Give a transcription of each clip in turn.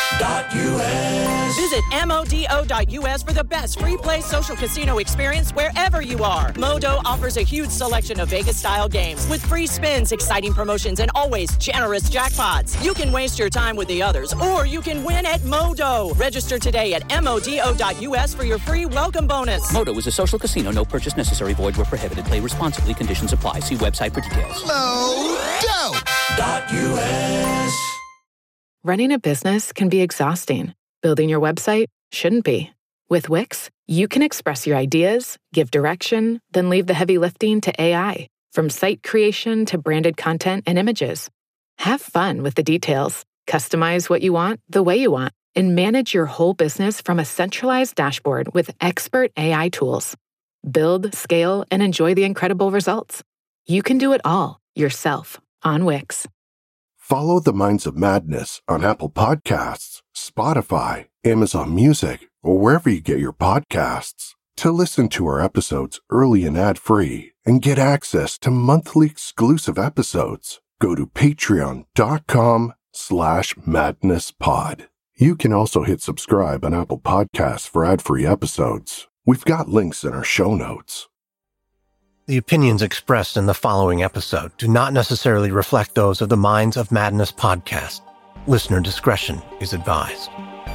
Visit MODO.US for the best free play social casino experience wherever you are. Modo offers a huge selection of Vegas-style games with free spins, exciting promotions, and always generous jackpots. You can waste your time with the others, or you can win at Modo. Register today at MODO.US for your free welcome bonus. Modo is a social casino. No purchase necessary. Void where prohibited. Play responsibly. Conditions apply. See website for details. Modo.US. Running a business can be exhausting. Building your website shouldn't be. With Wix, you can express your ideas, give direction, then leave the heavy lifting to AI, from site creation to branded content and images. Have fun with the details. Customize what you want the way you want, and manage your whole business from a centralized dashboard with expert AI tools. Build, scale, and enjoy the incredible results. You can do it all yourself on Wix. Follow the Minds of Madness on Apple Podcasts, Spotify, Amazon Music, or wherever you get your podcasts. To listen to our episodes early and ad-free and get access to monthly exclusive episodes, go to patreon.com/madnesspod. You can also hit subscribe on Apple Podcasts for ad-free episodes. We've got links in our show notes. The opinions expressed in the following episode do not necessarily reflect those of the Minds of Madness podcast. Listener discretion is advised.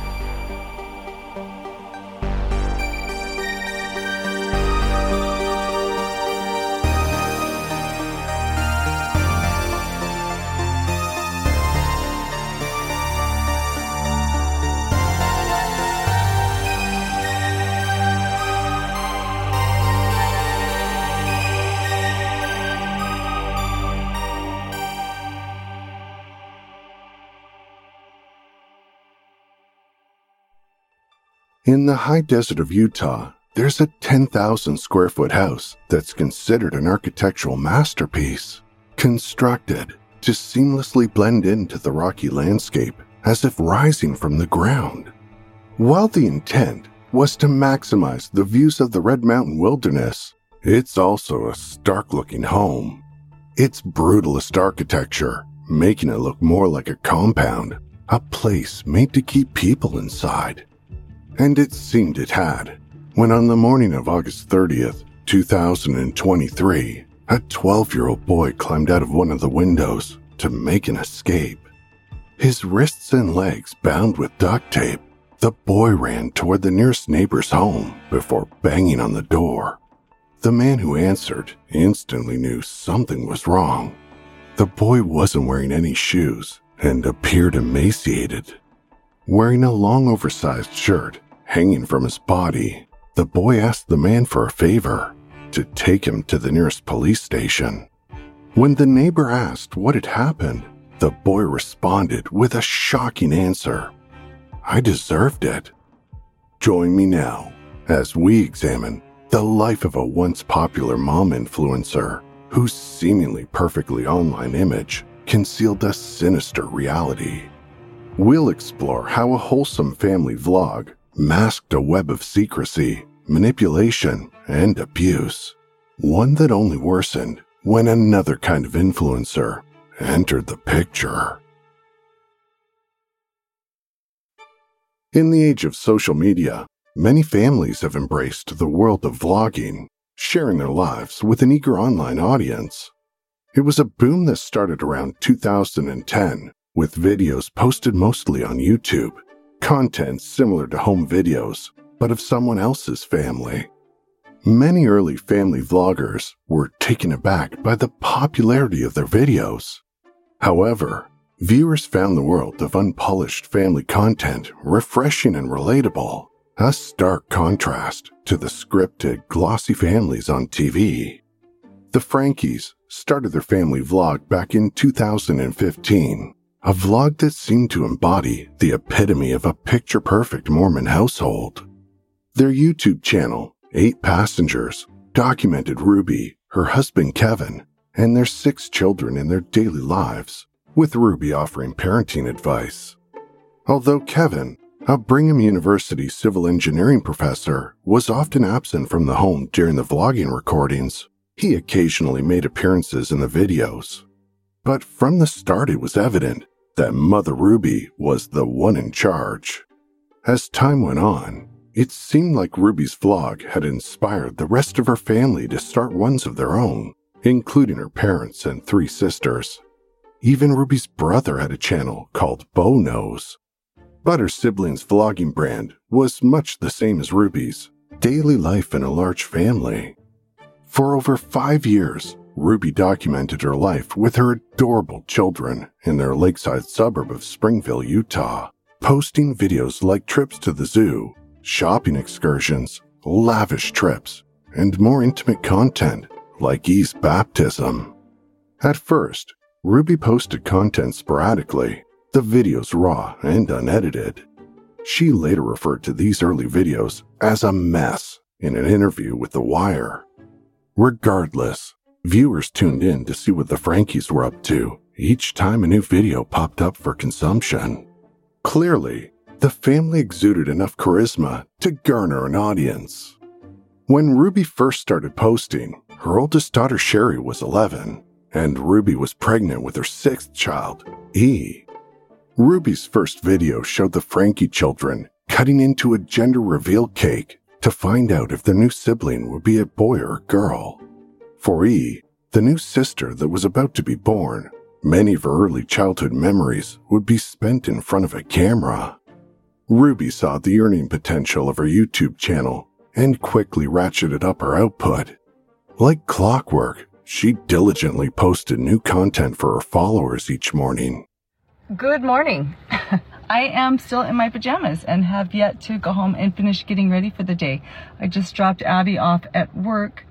In the high desert of Utah, there's a 10,000 square foot house that's considered an architectural masterpiece, constructed to seamlessly blend into the rocky landscape as if rising from the ground. While the intent was to maximize the views of the Red Mountain Wilderness, it's also a stark-looking home. It's brutalist architecture, making it look more like a compound, a place made to keep people inside. And it seemed it had, when on the morning of August 30th, 2023, a 12-year-old boy climbed out of one of the windows to make an escape. His wrists and legs bound with duct tape, the boy ran toward the nearest neighbor's home before banging on the door. The man who answered instantly knew something was wrong. The boy wasn't wearing any shoes and appeared emaciated. Wearing a long oversized shirt hanging from his body, the boy asked the man for a favor, to take him to the nearest police station. When the neighbor asked what had happened, the boy responded with a shocking answer. "I deserved it." Join me now as we examine the life of a once popular mom influencer whose seemingly perfectly online image concealed a sinister reality. We'll explore how a wholesome family vlog masked a web of secrecy, manipulation, and abuse, one that only worsened when another kind of influencer entered the picture. In the age of social media, many families have embraced the world of vlogging, sharing their lives with an eager online audience. It was a boom that started around 2010, with videos posted mostly on YouTube, content similar to home videos, but of someone else's family. Many early family vloggers were taken aback by the popularity of their videos. However, viewers found the world of unpolished family content refreshing and relatable, a stark contrast to the scripted, glossy families on TV. The Frankies started their family vlog back in 2015, a vlog that seemed to embody the epitome of a picture-perfect Mormon household. Their YouTube channel, 8 Passengers, documented Ruby, her husband Kevin, and their 6 children in their daily lives, with Ruby offering parenting advice. Although Kevin, a Brigham University civil engineering professor, was often absent from the home during the vlogging recordings, he occasionally made appearances in the videos. But from the start it was evident that Mother Ruby was the one in charge. As time went on, it seemed like Ruby's vlog had inspired the rest of her family to start ones of their own, including her parents and 3 sisters. Even Ruby's brother had a channel called Bo Knows. But her siblings' vlogging brand was much the same as Ruby's, daily life in a large family. For over 5 years, Ruby documented her life with her adorable children in their lakeside suburb of Springville, Utah, posting videos like trips to the zoo, shopping excursions, lavish trips, and more intimate content like E's baptism. At first, Ruby posted content sporadically, the videos raw and unedited. She later referred to these early videos as a mess in an interview with The Wire. Regardless, viewers tuned in to see what the Frankies were up to each time a new video popped up for consumption. Clearly, the family exuded enough charisma to garner an audience. When Ruby first started posting, her oldest daughter Sherry was 11, and Ruby was pregnant with her 6th child, E. Ruby's first video showed the Frankie children cutting into a gender reveal cake to find out if their new sibling would be a boy or a girl. For E, the new sister that was about to be born, many of her early childhood memories would be spent in front of a camera. Ruby saw the earning potential of her YouTube channel and quickly ratcheted up her output. Like clockwork, she diligently posted new content for her followers each morning. Good morning. I am still in my pajamas and have yet to go home and finish getting ready for the day. I just dropped Abby off at work.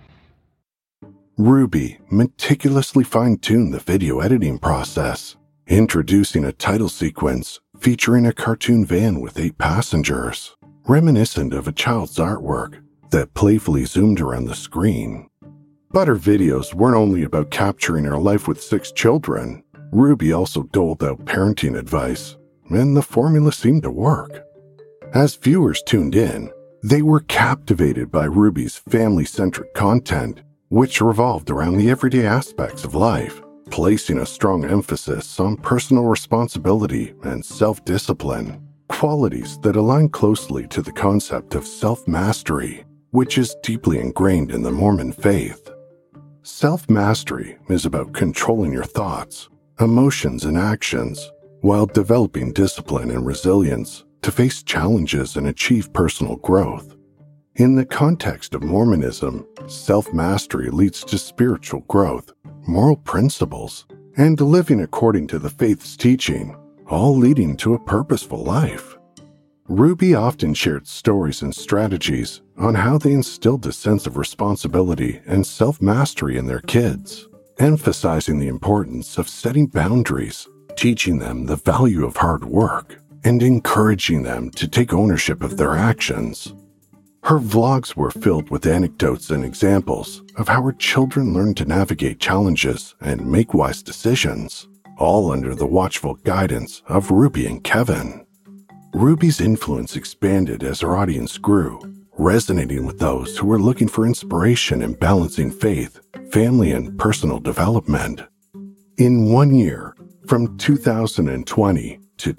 Ruby meticulously fine-tuned the video editing process, introducing a title sequence featuring a cartoon van with 8 passengers, reminiscent of a child's artwork that playfully zoomed around the screen. But her videos weren't only about capturing her life with 6 children. Ruby also doled out parenting advice, and the formula seemed to work. As viewers tuned in, they were captivated by Ruby's family-centric content, which revolved around the everyday aspects of life, placing a strong emphasis on personal responsibility and self-discipline, qualities that align closely to the concept of self-mastery, which is deeply ingrained in the Mormon faith. Self-mastery is about controlling your thoughts, emotions, and actions, while developing discipline and resilience to face challenges and achieve personal growth. In the context of Mormonism, self-mastery leads to spiritual growth, moral principles, and living according to the faith's teaching, all leading to a purposeful life. Ruby often shared stories and strategies on how they instilled a sense of responsibility and self-mastery in their kids, emphasizing the importance of setting boundaries, teaching them the value of hard work, and encouraging them to take ownership of their actions. Her vlogs were filled with anecdotes and examples of how her children learned to navigate challenges and make wise decisions, all under the watchful guidance of Ruby and Kevin. Ruby's influence expanded as her audience grew, resonating with those who were looking for inspiration in balancing faith, family, and personal development. In 1 year, from 2020 to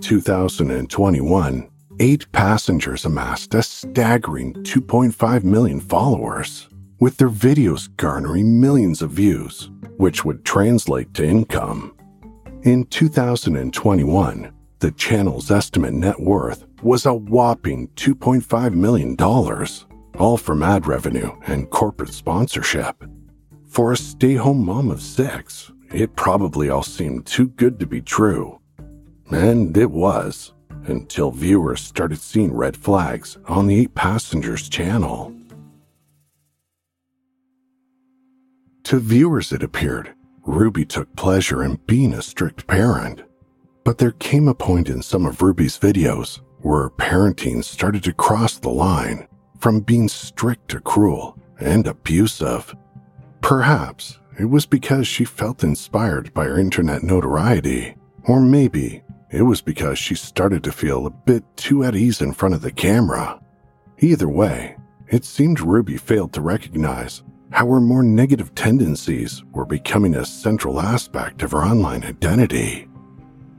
2021, 8 passengers amassed a staggering 2.5 million followers, with their videos garnering millions of views, which would translate to income. In 2021, the channel's estimate net worth was a whopping $2.5 million, all from ad revenue and corporate sponsorship. For a stay-home mom of 6, it probably all seemed too good to be true. And it was, until viewers started seeing red flags on the 8 passengers channel. To viewers, it appeared, Ruby took pleasure in being a strict parent. But there came a point in some of Ruby's videos where her parenting started to cross the line from being strict to cruel and abusive. Perhaps it was because she felt inspired by her internet notoriety, or maybe it was because she started to feel a bit too at ease in front of the camera. Either way, it seemed Ruby failed to recognize how her more negative tendencies were becoming a central aspect of her online identity.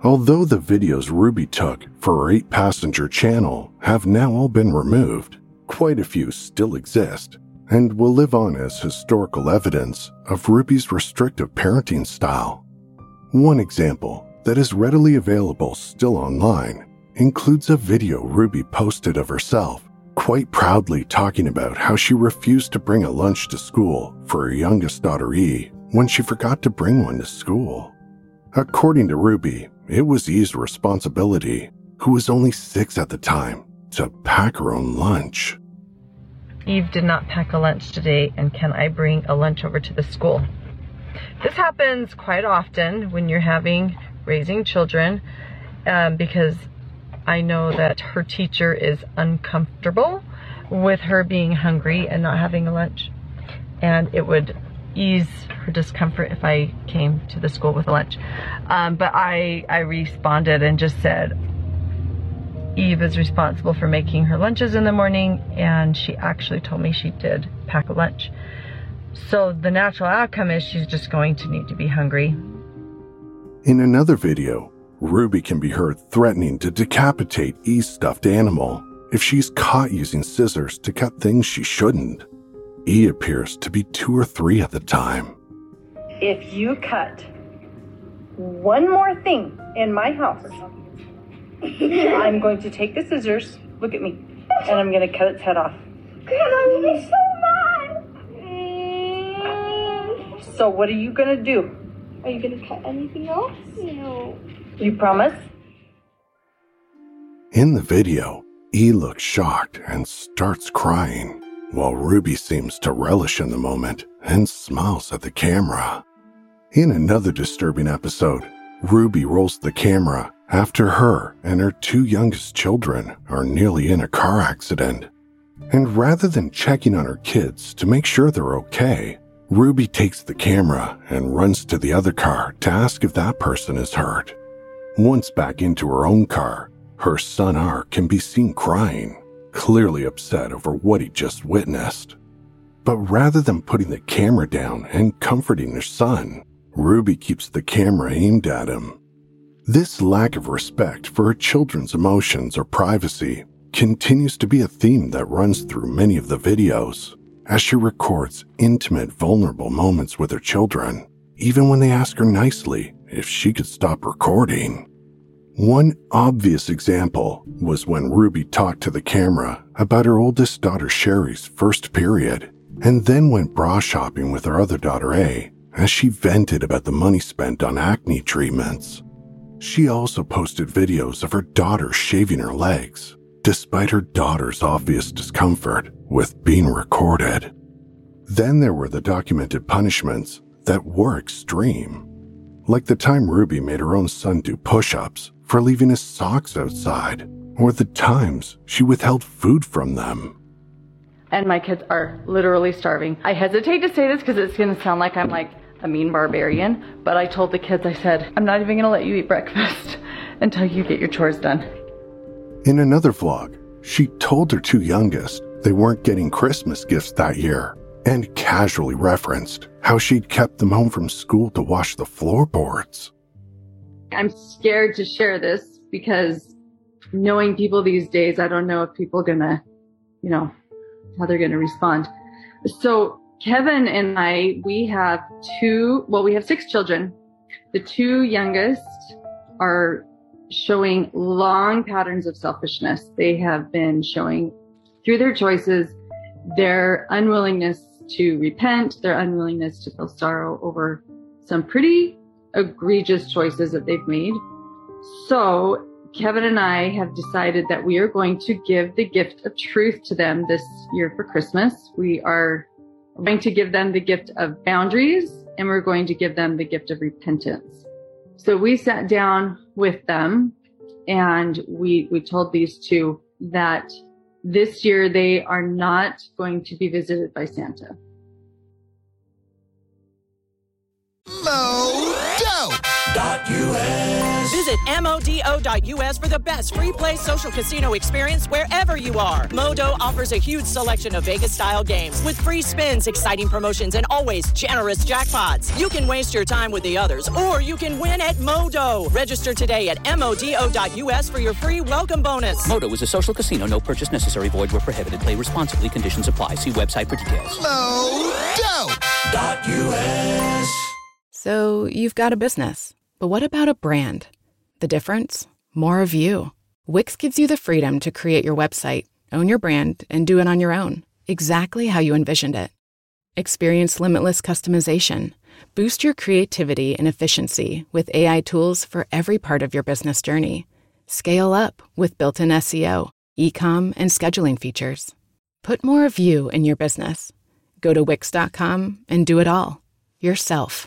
Although the videos Ruby took for her 8-passenger channel have now all been removed, quite a few still exist and will live on as historical evidence of Ruby's restrictive parenting style. One example that is readily available still online includes a video Ruby posted of herself quite proudly talking about how she refused to bring a lunch to school for her youngest daughter E when she forgot to bring one to school. According to Ruby, it was E's responsibility, who was only 6 at the time, to pack her own lunch. Eve did not pack a lunch today, and can I bring a lunch over to the school? This happens quite often when you're raising children, because I know that her teacher is uncomfortable with her being hungry and not having a lunch, and it would ease her discomfort if I came to the school with a lunch. But I responded and just said, Eve is responsible for making her lunches in the morning, and she actually told me she did pack a lunch. So the natural outcome is she's just going to need to be hungry. In another video, Ruby can be heard threatening to decapitate E's stuffed animal if she's caught using scissors to cut things she shouldn't. E appears to be 2 or 3 at the time. If you cut one more thing in my house, I'm going to take the scissors, look at me, and I'm going to cut its head off. God, I'm gonna be so mad. So what are you going to do? Are you going to cut anything else? No. You promise? In the video, E looks shocked and starts crying, while Ruby seems to relish in the moment and smiles at the camera. In another disturbing episode, Ruby rolls the camera after her and her 2 youngest children are nearly in a car accident. And rather than checking on her kids to make sure they're okay, Ruby takes the camera and runs to the other car to ask if that person is hurt. Once back into her own car, her son R can be seen crying, clearly upset over what he just witnessed. But rather than putting the camera down and comforting her son, Ruby keeps the camera aimed at him. This lack of respect for her children's emotions or privacy continues to be a theme that runs through many of the videos, as she records intimate, vulnerable moments with her children, even when they ask her nicely if she could stop recording. One obvious example was when Ruby talked to the camera about her oldest daughter Sherry's first period, and then went bra shopping with her other daughter A, as she vented about the money spent on acne treatments. She also posted videos of her daughter shaving her legs, despite her daughter's obvious discomfort with being recorded. Then there were the documented punishments that were extreme, like the time Ruby made her own son do push-ups for leaving his socks outside, or the times she withheld food from them. And my kids are literally starving. I hesitate to say this because it's going to sound like I'm like a mean barbarian, but I told the kids, I said, I'm not even going to let you eat breakfast until you get your chores done. In another vlog, she told her 2 youngest they weren't getting Christmas gifts that year, and casually referenced how she'd kept them home from school to wash the floorboards. I'm scared to share this because knowing people these days, I don't know if people are gonna, how they're gonna respond. So Kevin and I, we have 6 children. The 2 youngest are showing long patterns of selfishness. They have been showing through their choices their unwillingness to repent, their unwillingness to feel sorrow over some pretty egregious choices that they've made. So Kevin and I have decided that we are going to give the gift of truth to them this year for Christmas. We are going to give them the gift of boundaries, and we're going to give them the gift of repentance. So we sat down with them and we told these 2 that this year they are not going to be visited by Santa. Mojo.us Visit MODO.US for the best free play social casino experience wherever you are. Modo offers a huge selection of Vegas-style games with free spins, exciting promotions, and always generous jackpots. You can waste your time with the others, or you can win at Modo. Register today at MODO.US for your free welcome bonus. Modo is a social casino. No purchase necessary. Void where prohibited. Play responsibly. Conditions apply. See website for details. Modo.us. So you've got a business, but what about a brand? The difference? More of you. Wix gives you the freedom to create your website, own your brand, and do it on your own, exactly how you envisioned it. Experience limitless customization. Boost your creativity and efficiency with AI tools for every part of your business journey. Scale up with built-in SEO, e-com, and scheduling features. Put more of you in your business. Go to Wix.com and do it all. Yourself.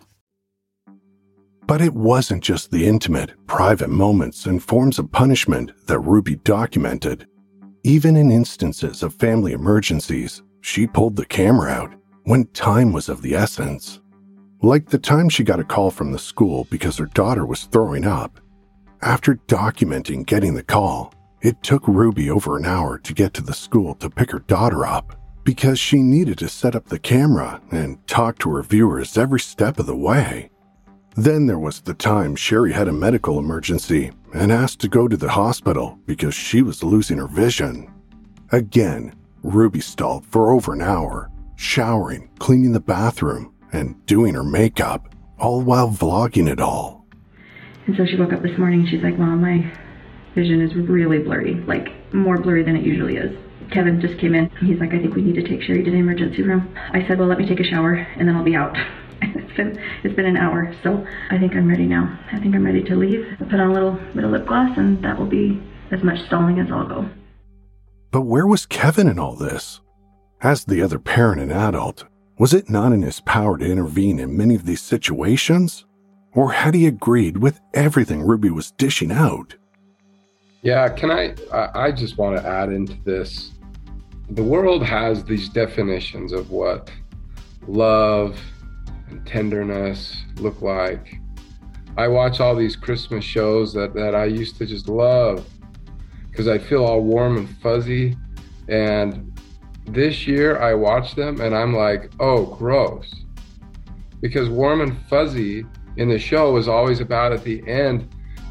But it wasn't just the intimate, private moments and forms of punishment that Ruby documented. Even in instances of family emergencies, she pulled the camera out when time was of the essence. Like the time she got a call from the school because her daughter was throwing up. After documenting getting the call, it took Ruby over an hour to get to the school to pick her daughter up because she needed to set up the camera and talk to her viewers every step of the way. Then there was the time Sherry had a medical emergency and asked to go to the hospital because she was losing her vision. Again, Ruby stalled for over an hour, showering, cleaning the bathroom, and doing her makeup, all while vlogging it all. And so she woke up this morning and she's like, Mom, my vision is really blurry, like more blurry than it usually is. Kevin just came in. He's like, I think we need to take Sherry to the emergency room. I said, well, let me take a shower and then I'll be out. It's been an hour, so I think I'm ready now. I think I'm ready to leave. I put on a little bit of lip gloss and that will be as much stalling as I'll go. But where was Kevin in all this? As the other parent and adult, was it not in his power to intervene in many of these situations? Or had he agreed with everything Ruby was dishing out? Yeah, I just want to add into this. The world has these definitions of what love and tenderness look like. I watch all these Christmas shows that I used to just love because I feel all warm and fuzzy. And this year I watch them and I'm like, oh, gross. Because warm and fuzzy in the show was always about at the end,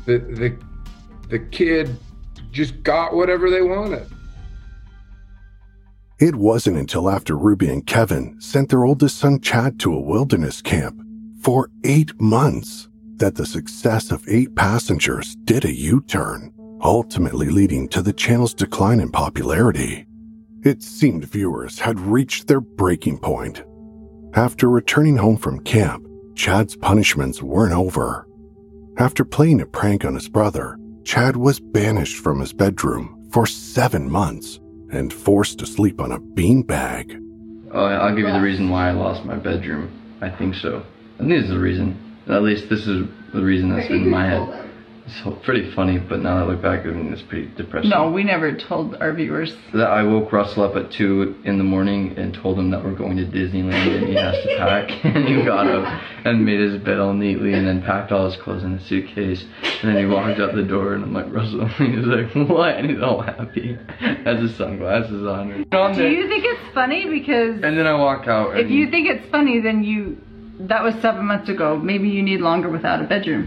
the kid just got whatever they wanted. It wasn't until after Ruby and Kevin sent their oldest son Chad to a wilderness camp for 8 months that the success of 8 passengers did a U-turn, ultimately leading to the channel's decline in popularity. It seemed viewers had reached their breaking point. After returning home from camp, Chad's punishments weren't over. After playing a prank on his brother, Chad was banished from his bedroom for 7 months and forced to sleep on a beanbag. I'll give you the reason why I lost my bedroom. I think so. I think this is the reason. At least this is the reason that's been in my head. It's pretty funny, but now that I look back, I mean, it's pretty depressing. No, we never told our viewers. That I woke Russell up at 2 in the morning and told him that we're going to Disneyland and he has to pack. And he got up and made his bed all neatly and then packed all his clothes in a suitcase. And then he walked out the door and I'm like, Russell, he was like, what? And he's all happy. Has his sunglasses on. Do you think it's funny? Because... And then I walk out. If you think it's funny, then that was 7 months ago. Maybe you need longer without a bedroom.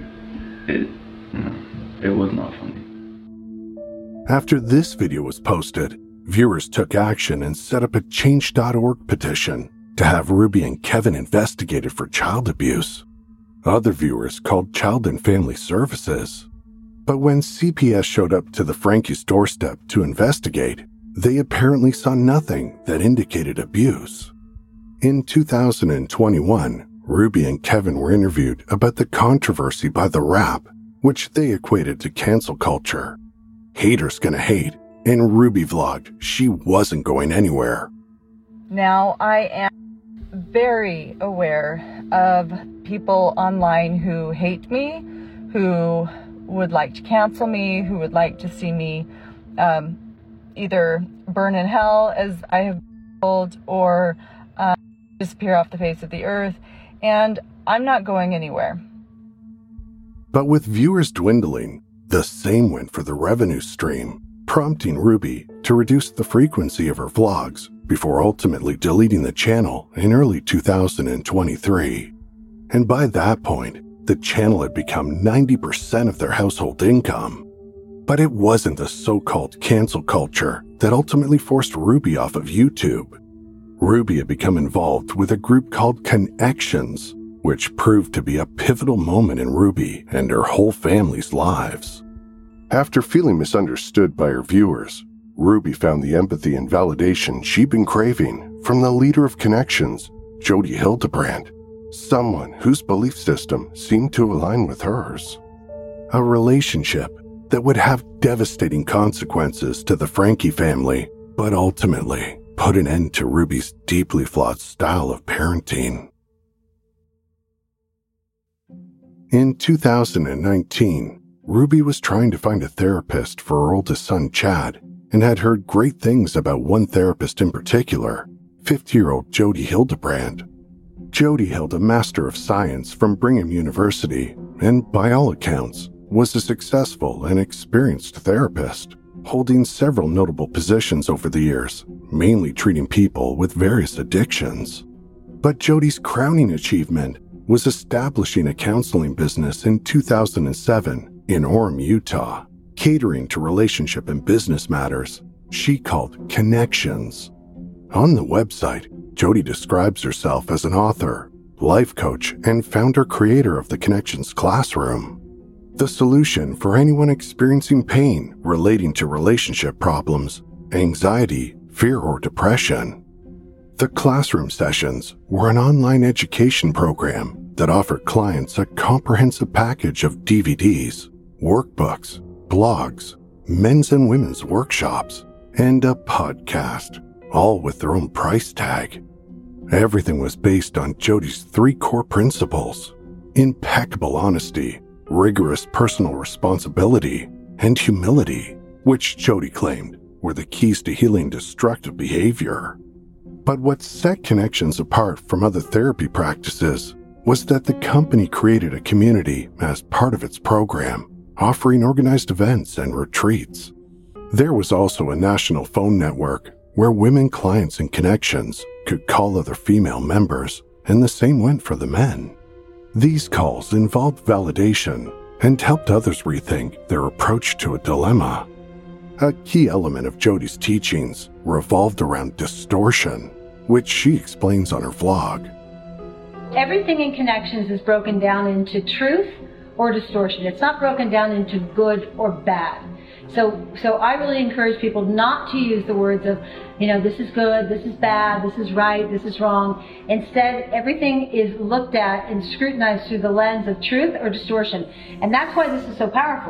It was not funny. After this video was posted, viewers took action and set up a Change.org petition to have Ruby and Kevin investigated for child abuse. Other viewers called Child and Family Services. But when CPS showed up to the Frankie's doorstep to investigate, they apparently saw nothing that indicated abuse. In 2021, Ruby and Kevin were interviewed about the controversy by The Wrap, which they equated to cancel culture. Haters gonna hate, and Ruby vlogged she wasn't going anywhere. Now, I am very aware of people online who hate me, who would like to cancel me, who would like to see me either burn in hell, as I have been told, or disappear off the face of the earth, and I'm not going anywhere. But with viewers dwindling, the same went for the revenue stream, prompting Ruby to reduce the frequency of her vlogs before ultimately deleting the channel in early 2023. And by that point, the channel had become 90% of their household income. But it wasn't the so-called cancel culture that ultimately forced Ruby off of YouTube. Ruby had become involved with a group called Connections, which proved to be a pivotal moment in Ruby and her whole family's lives. After feeling misunderstood by her viewers, Ruby found the empathy and validation she'd been craving from the leader of Connections, Jodi Hildebrandt, someone whose belief system seemed to align with hers. A relationship that would have devastating consequences to the Franke family, but ultimately put an end to Ruby's deeply flawed style of parenting. In 2019, Ruby was trying to find a therapist for her oldest son, Chad, and had heard great things about one therapist in particular, 50-year-old Jodi Hildebrandt. Jodi held a Master of Science from Brigham University and, by all accounts, was a successful and experienced therapist, holding several notable positions over the years, mainly treating people with various addictions. But Jodi's crowning achievement was establishing a counseling business in 2007 in Orem, Utah, catering to relationship and business matters she called Connections. On the website, Jodi describes herself as an author, life coach, and founder-creator of the Connections Classroom, the solution for anyone experiencing pain relating to relationship problems, anxiety, fear, or depression. The classroom sessions were an online education program that offered clients a comprehensive package of DVDs, workbooks, blogs, men's and women's workshops, and a podcast, all with their own price tag. Everything was based on Jodi's 3 core principles: impeccable honesty, rigorous personal responsibility, and humility, which Jodi claimed were the keys to healing destructive behavior. But what set Connections apart from other therapy practices was that the company created a community as part of its program, offering organized events and retreats. There was also a national phone network where women clients in Connections could call other female members, and the same went for the men. These calls involved validation and helped others rethink their approach to a dilemma. A key element of Jodi's teachings revolved around distortion, which she explains on her vlog. Everything in Connections is broken down into truth or distortion. It's not broken down into good or bad. So I really encourage people not to use the words of, this is good, this is bad, this is right, this is wrong. Instead, everything is looked at and scrutinized through the lens of truth or distortion. And that's why this is so powerful.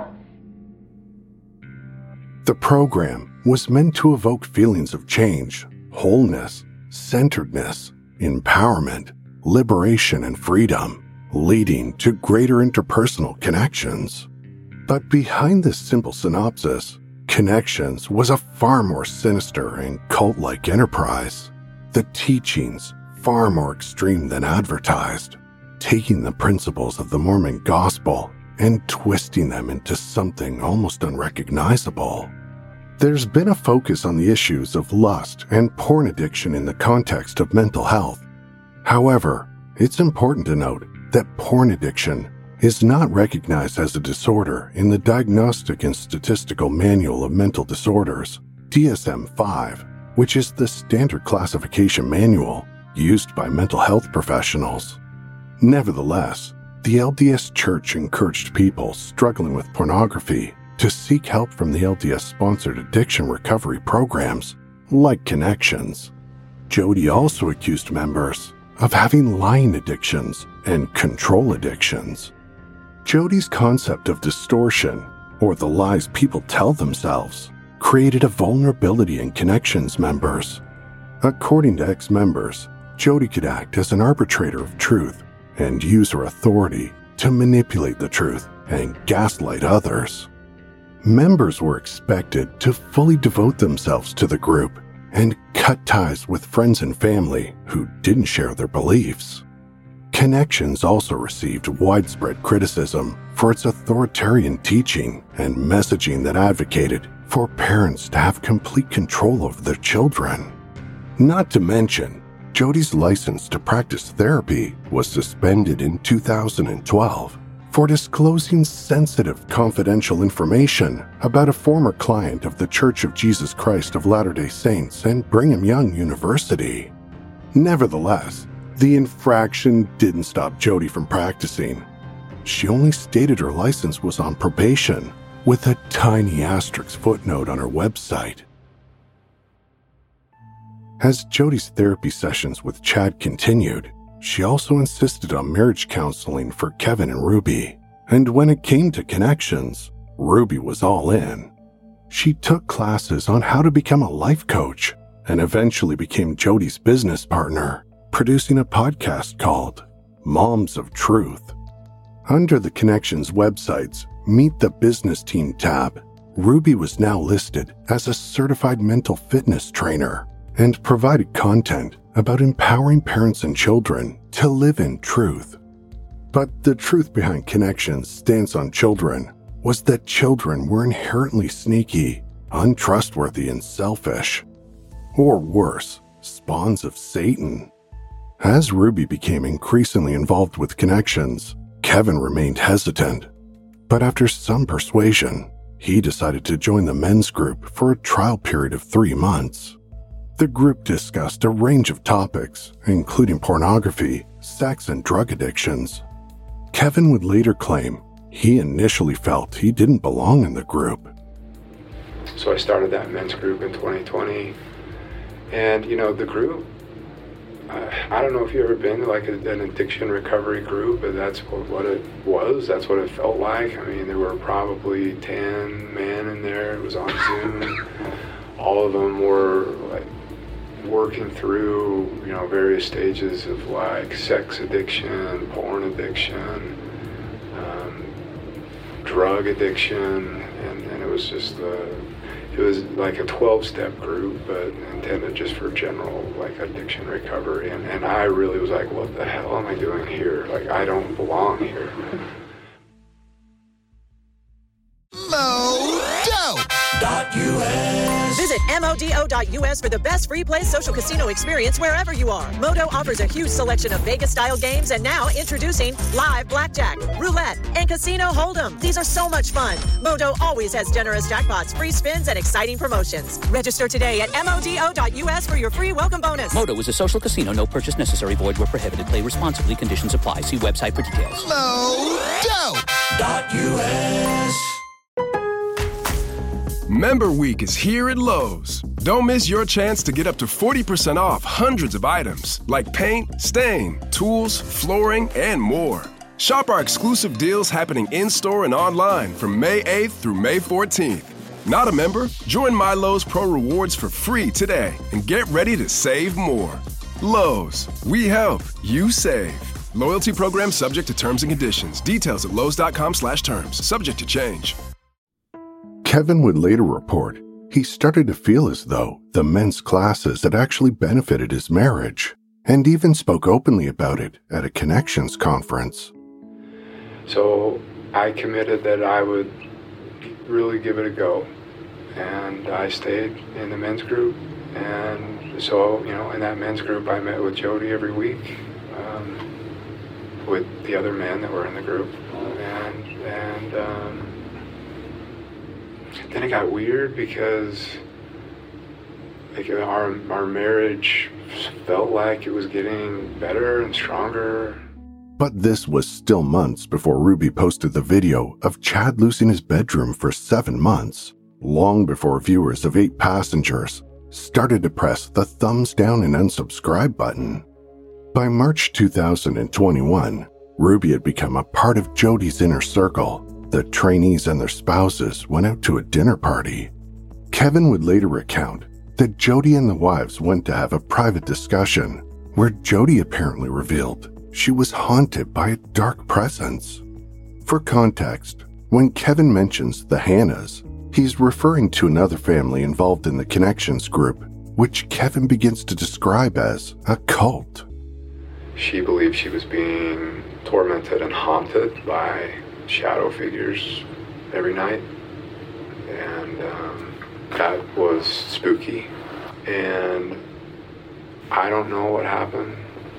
The program was meant to evoke feelings of change, wholeness, centeredness, empowerment, liberation, and freedom, leading to greater interpersonal connections. But behind this simple synopsis, Connections was a far more sinister and cult-like enterprise. The teachings far more extreme than advertised, taking the principles of the Mormon gospel and twisting them into something almost unrecognizable. There's been a focus on the issues of lust and porn addiction in the context of mental health. However, it's important to note that porn addiction is not recognized as a disorder in the Diagnostic and Statistical Manual of Mental Disorders, DSM-5, which is the standard classification manual used by mental health professionals. Nevertheless, the LDS Church encouraged people struggling with pornography to seek help from the LDS-sponsored addiction recovery programs like Connections. Jodi also accused members of having lying addictions and control addictions. Jodi's concept of distortion, or the lies people tell themselves, created a vulnerability in Connections members. According to ex-members, Jodi could act as an arbitrator of truth and use her authority to manipulate the truth and gaslight others. Members were expected to fully devote themselves to the group and cut ties with friends and family who didn't share their beliefs. Connections also received widespread criticism for its authoritarian teaching and messaging that advocated for parents to have complete control of their children. Not to mention, Jody's license to practice therapy was suspended in 2012 for disclosing sensitive, confidential information about a former client of the Church of Jesus Christ of Latter-day Saints and Brigham Young University. Nevertheless, the infraction didn't stop Jody from practicing. She only stated her license was on probation, with a tiny asterisk footnote on her website. As Jody's therapy sessions with Chad continued, she also insisted on marriage counseling for Kevin and Ruby, and when it came to connections, Ruby was all in. She took classes on how to become a life coach and eventually became Jody's business partner, producing a podcast called Moms of Truth. Under the Connections website's Meet the Business Team tab, Ruby was now listed as a certified mental fitness trainer and provided content about empowering parents and children to live in truth. But the truth behind Connections' stance on children was that children were inherently sneaky, untrustworthy, and selfish. Or worse, spawns of Satan. As Ruby became increasingly involved with Connections, Kevin remained hesitant. But after some persuasion, he decided to join the men's group for a trial period of 3 months. The group discussed a range of topics, including pornography, sex, and drug addictions. Kevin would later claim he initially felt he didn't belong in the group. So I started that men's group in 2020. And, the group, I don't know if you've ever been to like an addiction recovery group, but that's what it was. That's what it felt like. I mean, there were probably 10 men in there. It was on Zoom. All of them were like working through, various stages of like sex addiction, porn addiction, drug addiction, and it was just it was like a 12-step group, but intended just for general like addiction recovery. And I really was like, what the hell am I doing here? Like, I don't belong here. Visit MODO.US for the best free play social casino experience wherever you are. Modo offers a huge selection of Vegas-style games, and now introducing live blackjack, roulette, and casino hold'em. These are so much fun. Modo always has generous jackpots, free spins, and exciting promotions. Register today at MODO.US for your free welcome bonus. Modo is a social casino. No purchase necessary. Void where prohibited. Play responsibly. Conditions apply. See website for details. Modo.US. Member Week is here at Lowe's. Don't miss your chance to get up to 40% off hundreds of items like paint, stain, tools, flooring, and more. Shop our exclusive deals happening in-store and online from May 8th through May 14th. Not a member? Join My Lowe's Pro Rewards for free today and get ready to save more. Lowe's, we help, you save. Loyalty program subject to terms and conditions. Details at lowes.com/terms. Subject to change. Kevin would later report he started to feel as though the men's classes had actually benefited his marriage, and even spoke openly about it at a Connections conference. So I committed that I would really give it a go, and I stayed in the men's group. And so, in that men's group, I met with Jody every week, with the other men that were in the group, and then it got weird because like our marriage felt like it was getting better and stronger. But this was still months before Ruby posted the video of Chad losing his bedroom for 7 months, long before viewers of 8 Passengers started to press the thumbs down and unsubscribe button. By March 2021, Ruby had become a part of Jody's inner circle. The trainees and their spouses went out to a dinner party. Kevin would later recount that Jody and the wives went to have a private discussion where Jody apparently revealed she was haunted by a dark presence. For context, when Kevin mentions the Hannahs, he's referring to another family involved in the Connections group, which Kevin begins to describe as a cult. She believed she was being tormented and haunted by shadow figures every night. And that was spooky. And I don't know what happened,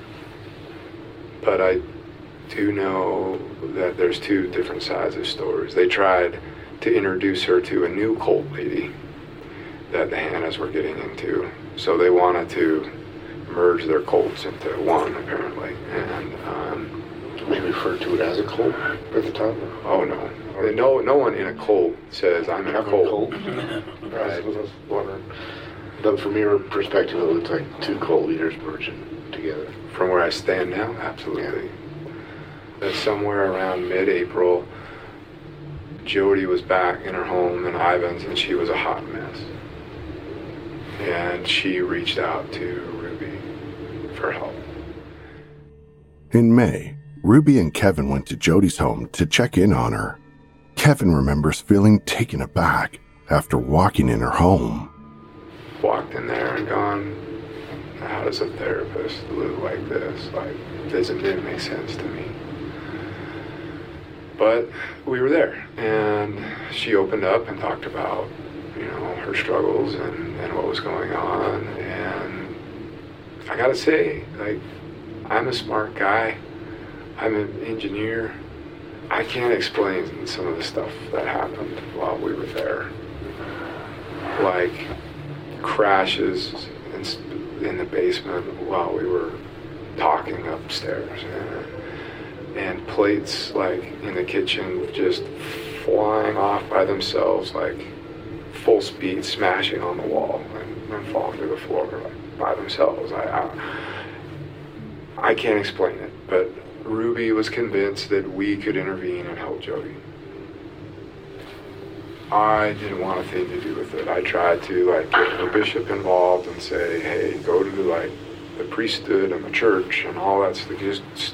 but I do know that there's two different sides of stories. They tried to introduce her to a new cult lady that the Hannas were getting into. So they wanted to merge their cults into one, apparently. And they referred to it as a cult at the time? Oh, no. No one in a cult says, I'm in a cult. Right. I was wondering. But from your perspective, it looks like two cult leaders merging together. From where I stand now, absolutely. Somewhere around mid-April, Jody was back in her home in Ivins, and she was a hot mess. And she reached out to Ruby for help. In May, Ruby and Kevin went to Jody's home to check in on her. Kevin remembers feeling taken aback after walking in her home. Walked in there and gone, how does a therapist live like this? Like, didn't make sense to me. But we were there, and she opened up and talked about, her struggles and what was going on. And I gotta say, I'm a smart guy. I'm an engineer. I can't explain some of the stuff that happened while we were there. Like crashes in the basement while we were talking upstairs. And plates in the kitchen just flying off by themselves, full speed, smashing on the wall and falling to the floor by themselves. I can't explain it, but Ruby was convinced that we could intervene and help Jody. I didn't want a thing to do with it. I tried to get the bishop involved and say, hey, go to the priesthood and the church and all that stuff. Just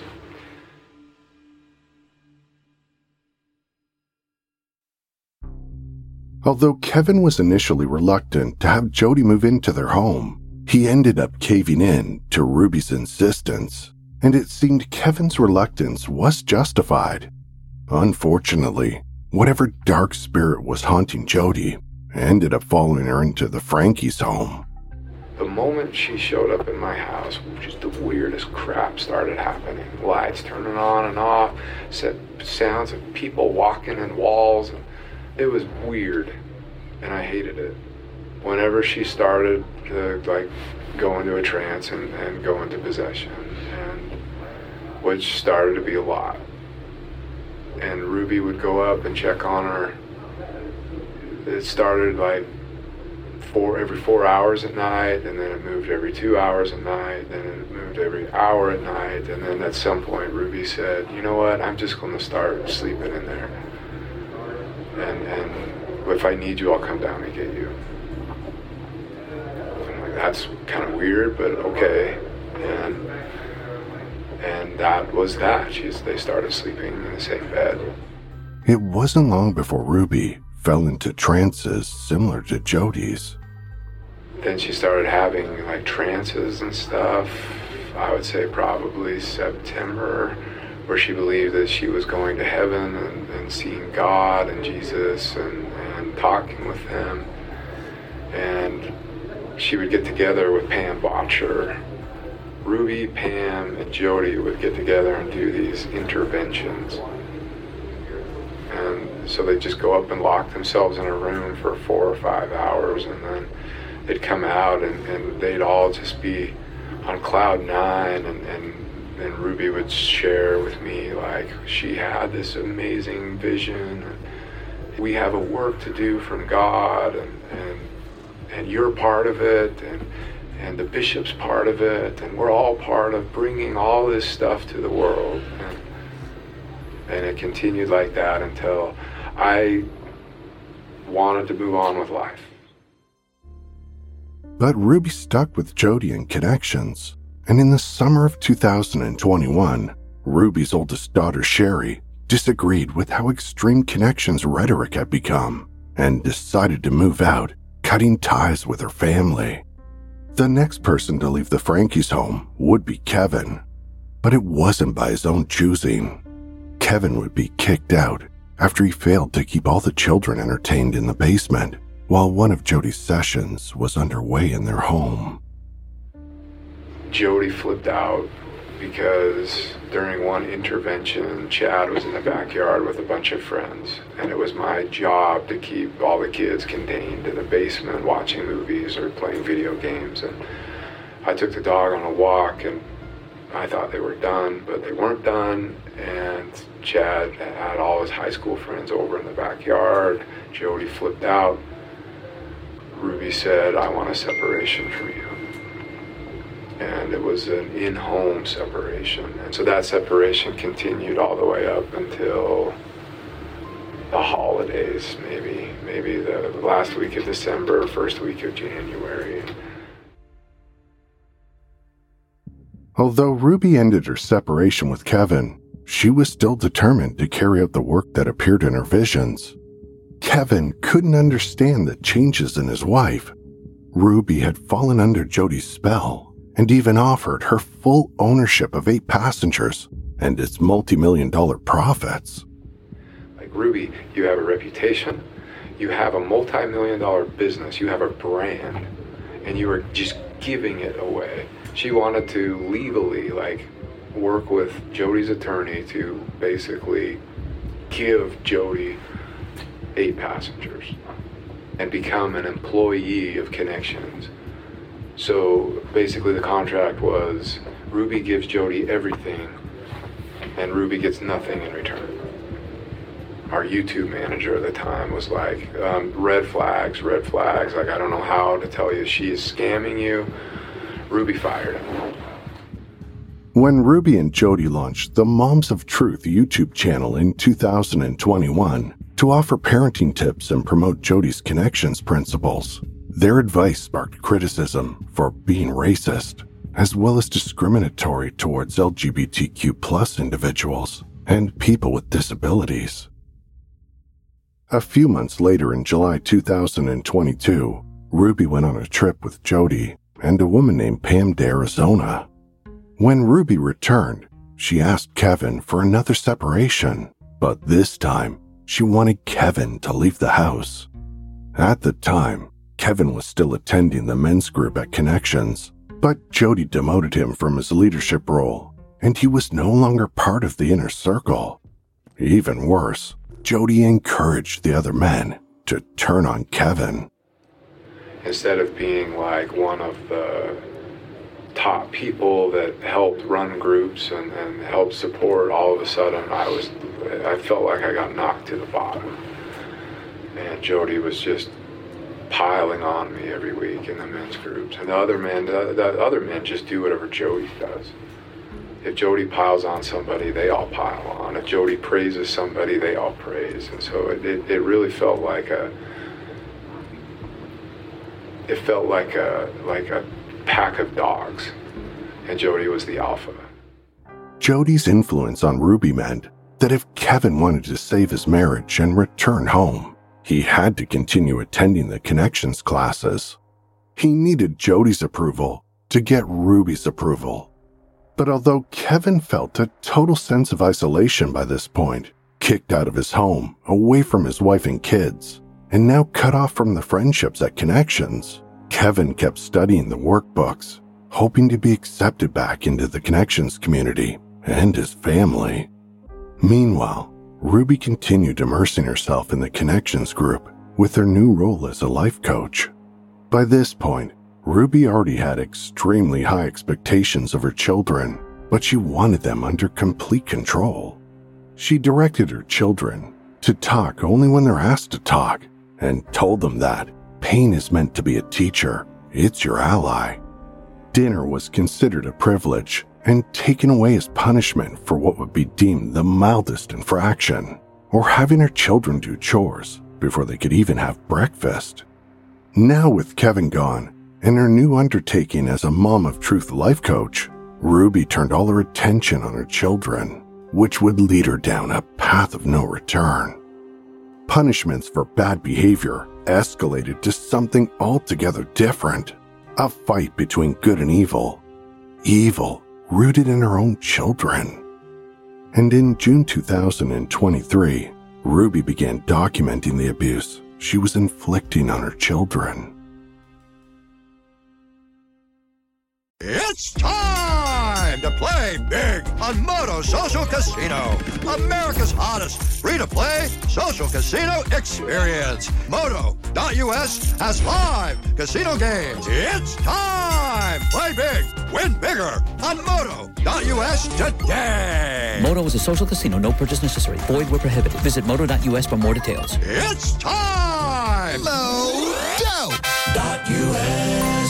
Although Kevin was initially reluctant to have Jody move into their home, he ended up caving in to Ruby's insistence, and it seemed Kevin's reluctance was justified. Unfortunately, whatever dark spirit was haunting Jody ended up following her into the Frankie's home. The moment she showed up in my house, just the weirdest crap started happening. Lights turning on and off, sounds of people walking in walls. It was weird, and I hated it. Whenever she started to go into a trance and go into possession, and which started to be a lot. And Ruby would go up and check on her. It started every 4 hours at night, and then it moved every 2 hours at night, then it moved every hour at night, and then at some point Ruby said, you know what, I'm just going to start sleeping in there. And if I need you, I'll come down and get you. I'm like, that's kind of weird, but okay. And that was that. They started sleeping in the same bed. It wasn't long before Ruby fell into trances similar to Jody's. Then she started having trances and stuff. I would say probably September, where she believed that she was going to heaven and seeing God and Jesus and talking with him. And she would get together with Pam Botcher. Ruby, Pam, and Jody would get together and do these interventions. And so they'd just go up and lock themselves in a room for 4 or 5 hours, and then they'd come out and they'd all just be on cloud nine, and Ruby would share with me she had this amazing vision. We have a work to do from God, and you're part of it, and the bishop's part of it, and we're all part of bringing all this stuff to the world. And it continued like that until I wanted to move on with life. But Ruby stuck with Jody and connections, and in the summer of 2021, Ruby's oldest daughter, Sherry, disagreed with how extreme Connections' rhetoric had become and decided to move out, cutting ties with her family. The next person to leave the Frankie's home would be Kevin. but it wasn't by his own choosing. Kevin would be kicked out after he failed to keep all the children entertained in the basement while one of Jody's sessions was underway in their home. Jody flipped out because during one intervention, Chad was in the backyard with a bunch of friends, and it was my job to keep all the kids contained in the basement watching movies or playing video games. And I took the dog on a walk, and I thought they were done, but they weren't done. And Chad had all his high school friends over in the backyard. Jody flipped out. Ruby said, "I want a separation from you." And it was an in-home separation. And so that separation continued all the way up until the holidays, maybe the last week of December, first week of January. Although Ruby ended her separation with Kevin, she was still determined to carry out the work that appeared in her visions. Kevin couldn't understand the changes in his wife. Ruby had fallen under Jody's spell and even offered her full ownership of 8 passengers and its multi-million-dollar profits. Like, Ruby, you have a reputation, you have a multi-million-dollar business, you have a brand, and you are just giving it away. She wanted to legally, work with Jody's attorney to basically give Jody 8 passengers and become an employee of Connections. So basically the contract was Ruby gives Jody everything and Ruby gets nothing in return. Our YouTube manager at the time was like, red flags. Like, I don't know how to tell you, she is scamming you. Ruby fired him. When Ruby and Jody launched the Moms of Truth YouTube channel in 2021 to offer parenting tips and promote Jody's Connections principles, their advice sparked criticism for being racist, as well as discriminatory towards LGBTQ+ individuals and people with disabilities. A few months later, in July 2022, Ruby went on a trip with Jody and a woman named Pam to Arizona. When Ruby returned, she asked Kevin for another separation, but this time she wanted Kevin to leave the house. At the time, Kevin was still attending the men's group at Connections, but Jody demoted him from his leadership role, and he was no longer part of the inner circle. Even worse, Jody encouraged the other men to turn on Kevin. Instead of being like one of the top people that helped run groups and helped support, all of a sudden I felt like I got knocked to the bottom. And Jody was just piling on me every week in the men's groups. And the other men just do whatever Jody does. If Jody piles on somebody, they all pile on. If Jody praises somebody, they all praise. And so it really felt like a pack of dogs, and Jody was the alpha. Jody's influence on Ruby meant that if Kevin wanted to save his marriage and return home, he had to continue attending the Connections classes. He needed Jody's approval to get Ruby's approval. But although Kevin felt a total sense of isolation by this point, kicked out of his home, away from his wife and kids, and now cut off from the friendships at Connections, Kevin kept studying the workbooks, hoping to be accepted back into the Connections community and his family. Meanwhile, Ruby continued immersing herself in the Connections group with her new role as a life coach. By this point, Ruby already had extremely high expectations of her children, but she wanted them under complete control. She directed her children to talk only when they're asked to talk, and told them that pain is meant to be a teacher, it's your ally. Dinner was considered a privilege and taken away as punishment for what would be deemed the mildest infraction, or having her children do chores before they could even have breakfast. Now with Kevin gone, and her new undertaking as a Mom of Truth life coach, Ruby turned all her attention on her children, which would lead her down a path of no return. Punishments for bad behavior escalated to something altogether different, a fight between good and evil. Evil rooted in her own children. And in June 2023, Ruby began documenting the abuse she was inflicting on her children. It's time to play big on Moto Social Casino, America's hottest free-to-play social casino experience. Moto.us has live casino games. It's time! Play big, win bigger on Moto.us today. Moto is a social casino. No purchase necessary. Void where prohibited. Visit Moto.us for more details. It's time! Moto.us.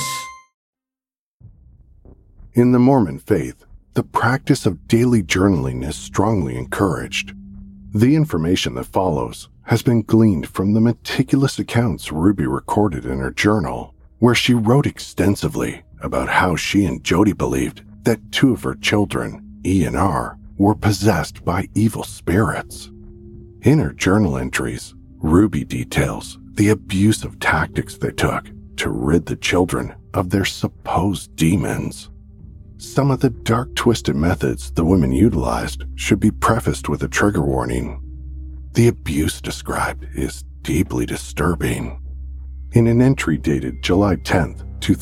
In the Mormon faith, the practice of daily journaling is strongly encouraged. The information that follows has been gleaned from the meticulous accounts Ruby recorded in her journal, where she wrote extensively about how she and Jody believed that two of her children, E and R, were possessed by evil spirits. In her journal entries, Ruby details the abusive tactics they took to rid the children of their supposed demons. Some of the dark, twisted methods the women utilized should be prefaced with a trigger warning. The abuse described is deeply disturbing. In an entry dated July 10th,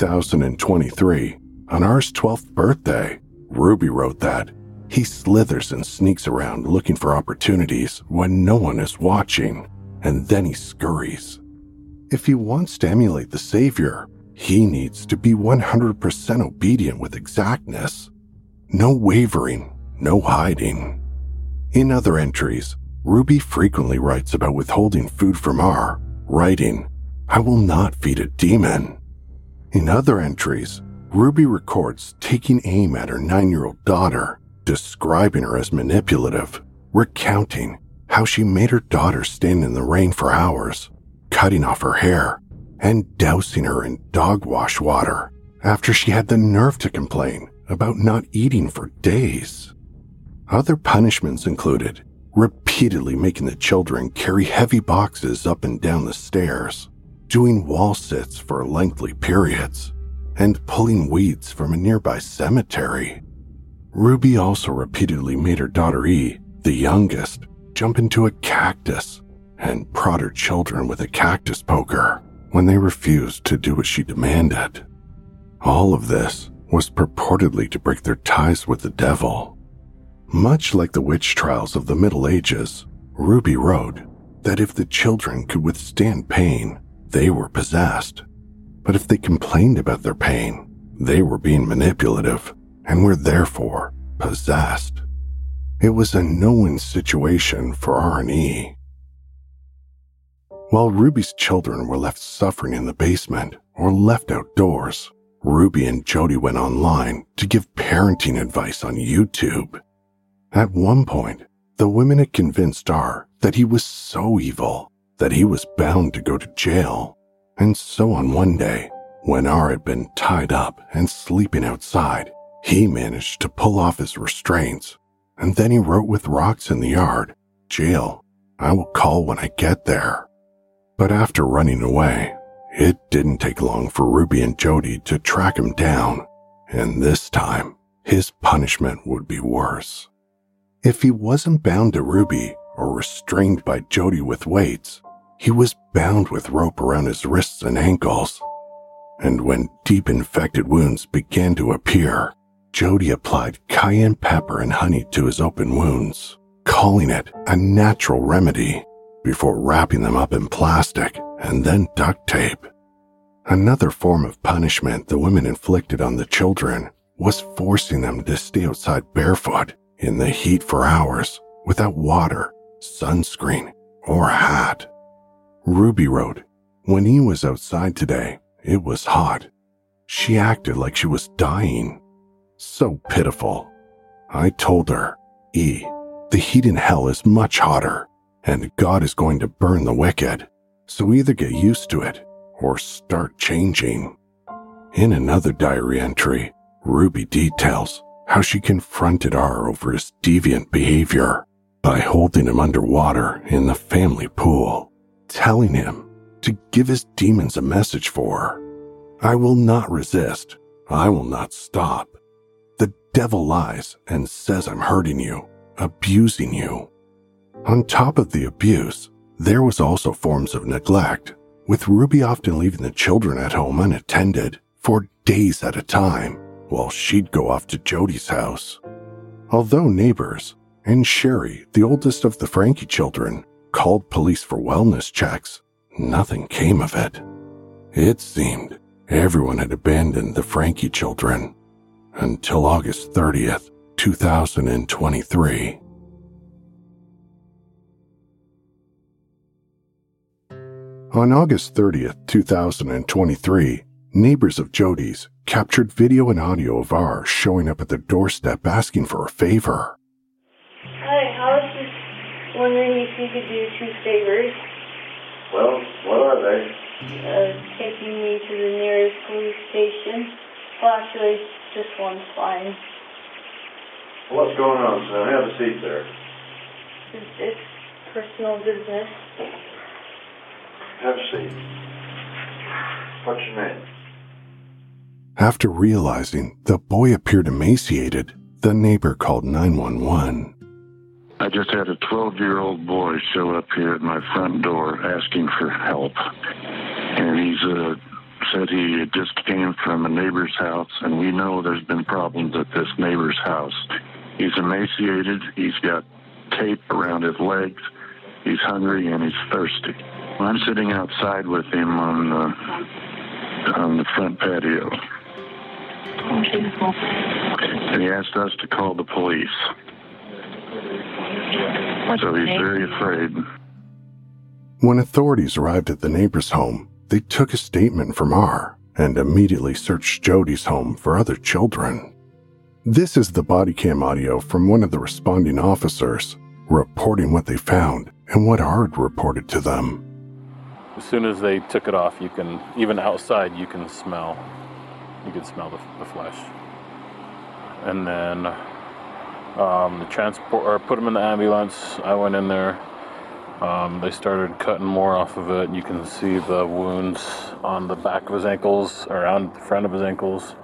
2023, on R's 12th birthday, Ruby wrote that he slithers and sneaks around looking for opportunities when no one is watching, and then he scurries. If he wants to emulate the Savior, he needs to be 100% obedient with exactness. No wavering, no hiding. In other entries, Ruby frequently writes about withholding food from R, writing, "I will not feed a demon." In other entries, Ruby records taking aim at her 9-year-old daughter, describing her as manipulative, recounting how she made her daughter stand in the rain for hours, cutting off her hair, and dousing her in dog wash water after she had the nerve to complain about not eating for days. Other punishments included repeatedly making the children carry heavy boxes up and down the stairs, doing wall sits for lengthy periods, and pulling weeds from a nearby cemetery. Ruby also repeatedly made her daughter E, the youngest, jump into a cactus and prod her children with a cactus poker when they refused to do what she demanded. All of this was purportedly to break their ties with the devil. Much like the witch trials of the Middle Ages, Ruby wrote that if the children could withstand pain, they were possessed. But if they complained about their pain, they were being manipulative and were therefore possessed. It was a no-win situation for R&E. While Ruby's children were left suffering in the basement or left outdoors, Ruby and Jody went online to give parenting advice on YouTube. At one point, the women had convinced R that he was so evil that he was bound to go to jail. And so on one day, when R had been tied up and sleeping outside, he managed to pull off his restraints, and then he wrote with rocks in the yard, "Jail, I will call when I get there." But after running away, it didn't take long for Ruby and Jody to track him down, and this time, his punishment would be worse. If he wasn't bound to Ruby or restrained by Jody with weights, he was bound with rope around his wrists and ankles. And when deep infected wounds began to appear, Jody applied cayenne pepper and honey to his open wounds, calling it a natural remedy, before wrapping them up in plastic and then duct tape. Another form of punishment the women inflicted on the children was forcing them to stay outside barefoot in the heat for hours without water, sunscreen, or a hat. Ruby wrote, "When he was outside today, it was hot. She acted like she was dying. So pitiful. I told her, E, the heat in hell is much hotter, and God is going to burn the wicked, so either get used to it or start changing." In another diary entry, Ruby details how she confronted R over his deviant behavior by holding him underwater in the family pool, telling him to give his demons a message for her. "I will not resist. I will not stop. The devil lies and says I'm hurting you, abusing you. On top of the abuse, there was also forms of neglect, with Ruby often leaving the children at home unattended for days at a time, while she'd go off to Jody's house. Although neighbors and Sherry, the oldest of the Frankie children, called police for wellness checks, nothing came of it. It seemed everyone had abandoned the Frankie children until August 30th, 2023. On August 30th, 2023, neighbors of Jody's captured video and audio of R showing up at their doorstep asking for a favor. Hi, I was just wondering if you could do 2 favors. Well, what are they? Taking me to the nearest police station. Well, actually, just one's fine. What's going on, son? Have a seat there. It's personal business. Have a seat. What's your name? After realizing the boy appeared emaciated, the neighbor called 911. I just had a 12-year-old boy show up here at my front door asking for help. And he's said he just came from a neighbor's house, and we know there's been problems at this neighbor's house. He's emaciated, he's got tape around his legs, he's hungry, and he's thirsty. I'm sitting outside with him on the front patio. And he asked us to call the police. So he's very afraid. When authorities arrived at the neighbor's home, they took a statement from R and immediately searched Jody's home for other children. This is the body cam audio from one of the responding officers, reporting what they found and what R had reported to them. As soon as they took it off, you can, even outside, you can smell the flesh. And then the transport, or put him in the ambulance. I went in there. They started cutting more off of it. You can see the wounds on the back of his ankles, around the front of his ankles,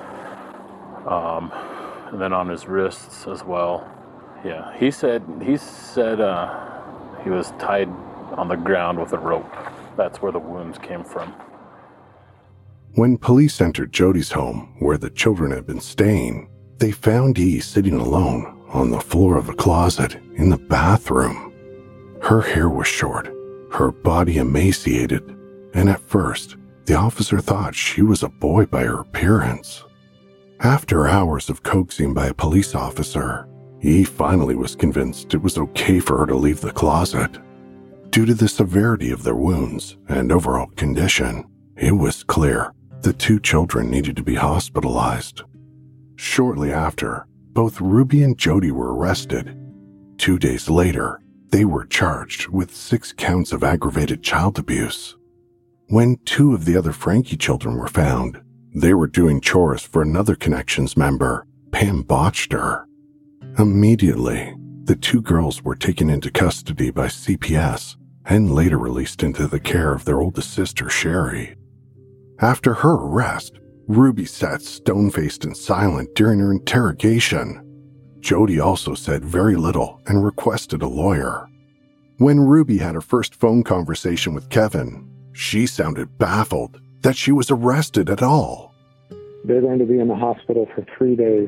and then on his wrists as well. Yeah, he said he was tied on the ground with a rope. That's where the wounds came from. When police entered Jody's home, where the children had been staying, they found E sitting alone on the floor of a closet in the bathroom. Her hair was short, her body emaciated, and at first, the officer thought she was a boy by her appearance. After hours of coaxing by a police officer, E finally was convinced it was okay for her to leave the closet. Due to the severity of their wounds and overall condition, it was clear the 2 children needed to be hospitalized. Shortly after, both Ruby and Jody were arrested. 2 days later, they were charged with 6 counts of aggravated child abuse. When 2 of the other Frankie children were found, they were doing chores for another Connections member, Pam Botchter. Immediately, the 2 girls were taken into custody by CPS and later released into the care of their oldest sister, Sherry. After her arrest, Ruby sat stone-faced and silent during her interrogation. Jody also said very little and requested a lawyer. When Ruby had her first phone conversation with Kevin, she sounded baffled that she was arrested at all. They're going to be in the hospital for 3 days.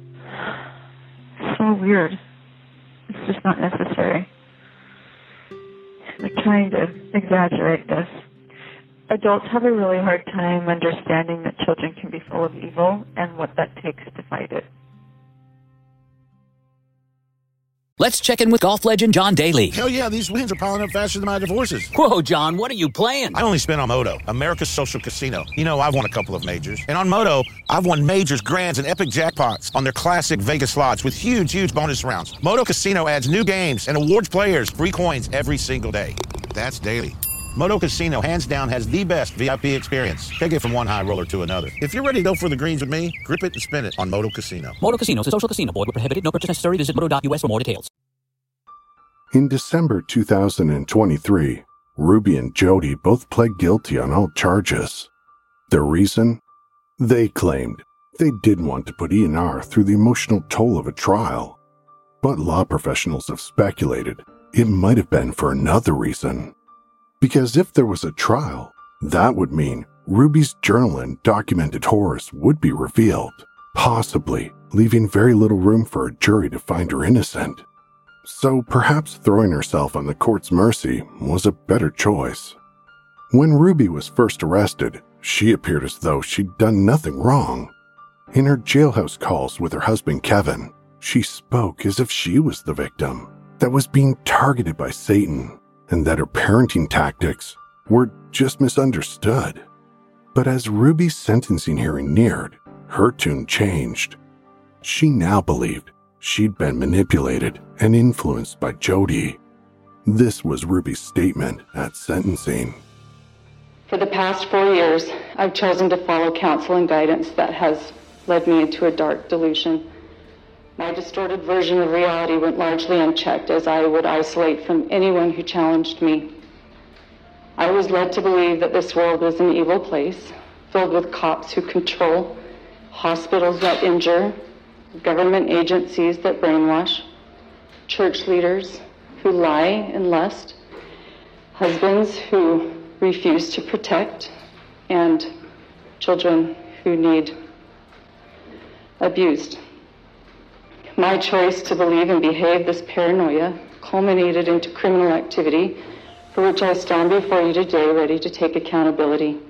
So weird. It's just not necessary. They're trying to exaggerate this. Adults have a really hard time understanding that children can be full of evil and what that takes to fight it. Let's check in with golf legend John Daly. Hell yeah, these wins are piling up faster than my divorces. Whoa, John, what are you playing? I only spin on Moto, America's social casino. You know, I've won a couple of majors. And on Moto, I've won majors, grands, and epic jackpots on their classic Vegas slots with huge bonus rounds. Moto Casino adds new games and awards players free coins every single day. That's daily. Moto Casino, hands down, has the best VIP experience. Take it from one high roller to another. If you're ready to go for the greens with me, grip it and spin it on Moto Casino. Moto Casino is a social casino. Void where prohibited. No purchase necessary. Visit moto.us for more details. In December 2023, Ruby and Jody both pled guilty on all charges. The reason? They claimed They did want to put ENR through the emotional toll of a trial, but law professionals have speculated it might have been for another reason. Because if there was a trial, that would mean Ruby's journal and documented horrors would be revealed, possibly leaving very little room for a jury to find her innocent. So perhaps throwing herself on the court's mercy was a better choice. When Ruby was first arrested, she appeared as though she'd done nothing wrong. In her jailhouse calls with her husband Kevin, she spoke as if she was the victim that was being targeted by Satan, and that her parenting tactics were just misunderstood. But as Ruby's sentencing hearing neared, her tune changed. She now believed she'd been manipulated and influenced by Jody. This was Ruby's statement at sentencing. For the past 4 years, I've chosen to follow counsel and guidance that has led me into a dark delusion. My distorted version of reality went largely unchecked, as I would isolate from anyone who challenged me. I was led to believe that this world was an evil place, filled with cops who control, hospitals that injure, government agencies that brainwash, church leaders who lie and lust, husbands who refuse to protect, and children who need abused. My choice to believe and behave this paranoia culminated into criminal activity, for which I stand before you today ready to take accountability.